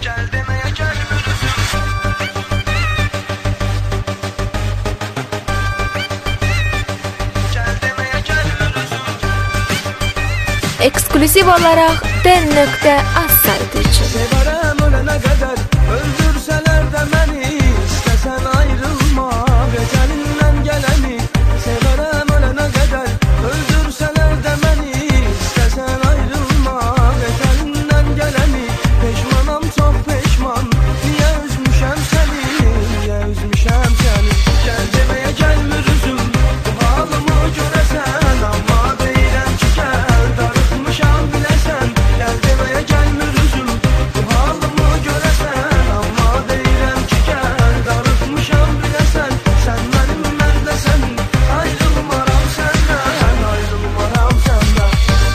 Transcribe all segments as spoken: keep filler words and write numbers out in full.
Ekskluziv olarak den nokta az saytı için. Severim ölene kadar, öldürseler de beni, istesen ayrılma gecelinden geleni. Severim ölene kadar, öldürseler de beni, istesen ayrılma gecelinden geleni. Peşmanam çok peşman, niye üzmüşem seni, niye üzmüşem seni. Gel demeye gelmir üzüm, bu halımı göresen, ama değilim ki gel, darıtmışam bilesen. Gel demeye gelmir üzüm, bu halımı göresen, ama değilim ki gel, darıtmışam bilesen. Sen benim, ben de senin, ayrılmaram senden, ayrılmaram senden.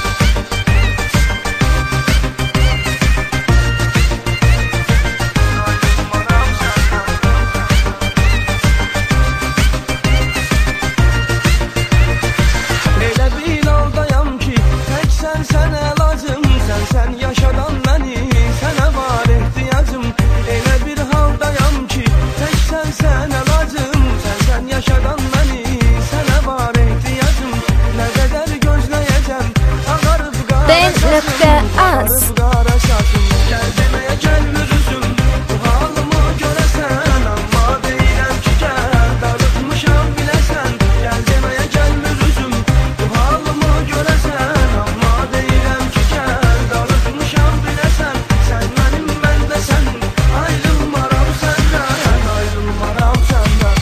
Elə bil aldayam ki, tek sen sen elacım. Sen sen yaşadan beni, sana var ihtiyacım. Elə bir haldayam ki, tek sen sen elacım. Sen sen yaşadan beni, sana var ihtiyacım. Ne kadar gözleyeceğim, ağarıp qara Den nokta az. ağarıp qara şaşım. Gel demeye gelmir üzüm, bu halımı göresen, ama değilim ki gel, darıtmışam bilesen. Gel demeye gelmir üzüm, bu halımı göresen, ama değilim ki gel, darıtmışam bilesen. Sen benim, ben de senin, ayrılmaram senden, ayrılmaram senden.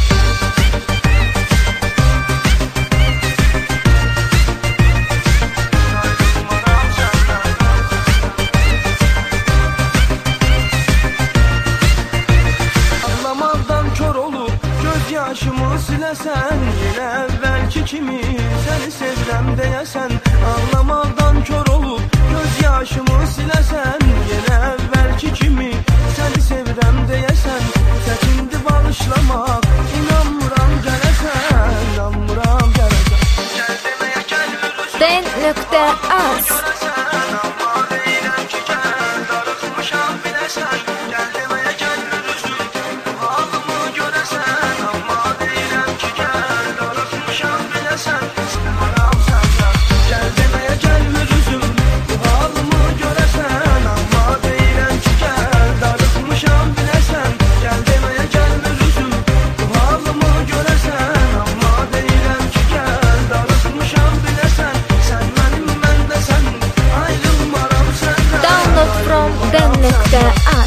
Anlamazdan kör olup gözyaşımı silesen, yine evvelki kimi seni sevirəm deyəsən. Anlamazdan kör olup gözyaşımı silesen, yine evvelki kimi seni sevirəm deyəsən. Çəkindi bağışlamaq, inanmıram gələsən, inanmıram gələsən. Gel demeye gelmir üzüm, Den nokta az. göresen, ama değilim ki gel, darıtmışam bilesen. Gel demeye gelmir üzüm, bu halımı göresen, ama değilim ki gel, darıtmışam bilesen. Aram senden. Gel demeye gelmir üzüm, bu halımı göresen, ama değilim ki gel, darıtmışam bilesen. Gel demeye gelmir üzüm, bu halımı göresen, ama değilim ki gel, darıtmışam bilesen. Sen benim, ben de senin, ayrılmaram senden. Download from den nokta az.